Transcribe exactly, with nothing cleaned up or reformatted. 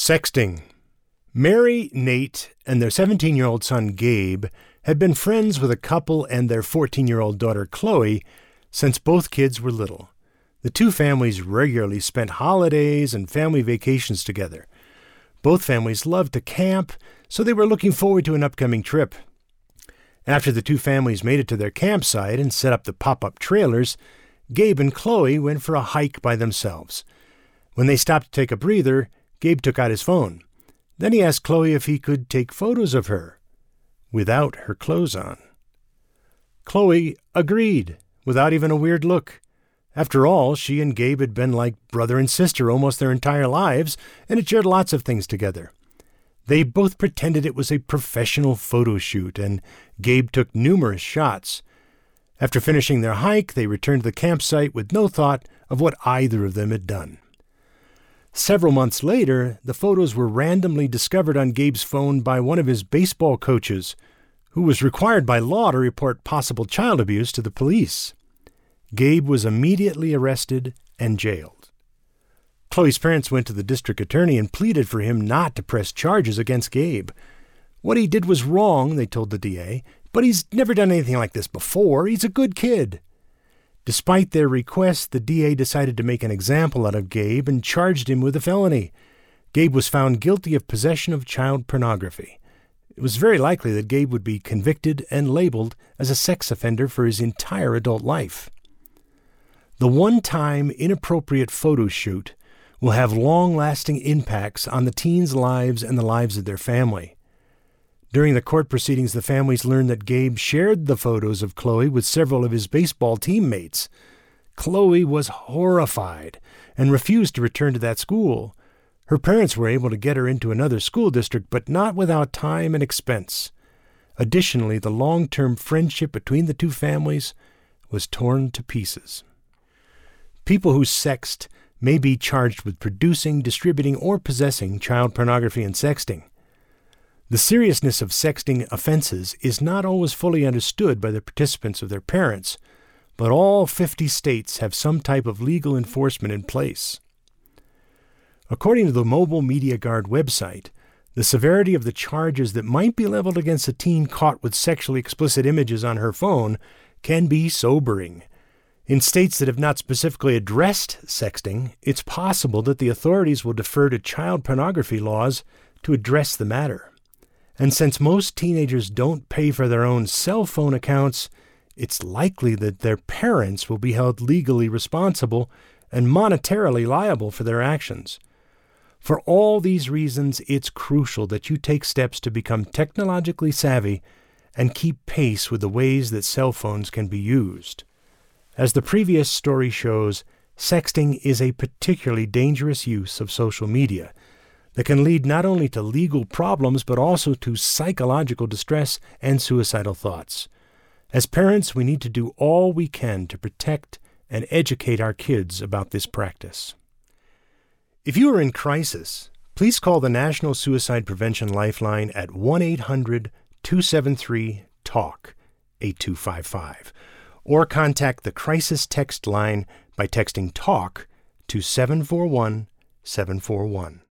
Sexting. Mary, Nate, and their seventeen-year-old son Gabe had been friends with a couple and their fourteen-year-old daughter Chloe since both kids were little. The two families regularly spent holidays and family vacations together. Both families loved to camp, so they were looking forward to an upcoming trip. After the two families made it to their campsite and set up the pop-up trailers, Gabe and Chloe went for a hike by themselves. When they stopped to take a breather, Gabe took out his phone. Then he asked Chloe if he could take photos of her without her clothes on. Chloe agreed, without even a weird look. After all, she and Gabe had been like brother and sister almost their entire lives and had shared lots of things together. They both pretended it was a professional photo shoot, and Gabe took numerous shots. After finishing their hike, they returned to the campsite with no thought of what either of them had done. Several months later, the photos were randomly discovered on Gabe's phone by one of his baseball coaches, who was required by law to report possible child abuse to the police. Gabe was immediately arrested and jailed. Chloe's parents went to the district attorney and pleaded for him not to press charges against Gabe. What he did was wrong, they told the D A, but he's never done anything like this before. He's a good kid. Despite their request, the D A decided to make an example out of Gabe and charged him with a felony. Gabe was found guilty of possession of child pornography. It was very likely that Gabe would be convicted and labeled as a sex offender for his entire adult life. The one-time inappropriate photo shoot will have long-lasting impacts on the teens' lives and the lives of their family. During the court proceedings, the families learned that Gabe shared the photos of Chloe with several of his baseball teammates. Chloe was horrified and refused to return to that school. Her parents were able to get her into another school district, but not without time and expense. Additionally, the long-term friendship between the two families was torn to pieces. People who sext may be charged with producing, distributing, or possessing child pornography and sexting. The seriousness of sexting offenses is not always fully understood by the participants or their parents, but all fifty states have some type of legal enforcement in place. According to the Mobile Media Guard website, the severity of the charges that might be leveled against a teen caught with sexually explicit images on her phone can be sobering. In states that have not specifically addressed sexting, it's possible that the authorities will defer to child pornography laws to address the matter. And since most teenagers don't pay for their own cell phone accounts, it's likely that their parents will be held legally responsible and monetarily liable for their actions. For all these reasons, it's crucial that you take steps to become technologically savvy and keep pace with the ways that cell phones can be used. As the previous story shows, sexting is a particularly dangerous use of social media that can lead not only to legal problems but also to psychological distress and suicidal thoughts. As parents, we need to do all we can to protect and educate our kids about this practice. If you are in crisis, please call the National Suicide Prevention Lifeline at one eight hundred two seven three TALK eight two five five or contact the Crisis Text Line by texting TALK to seven four one seven four one.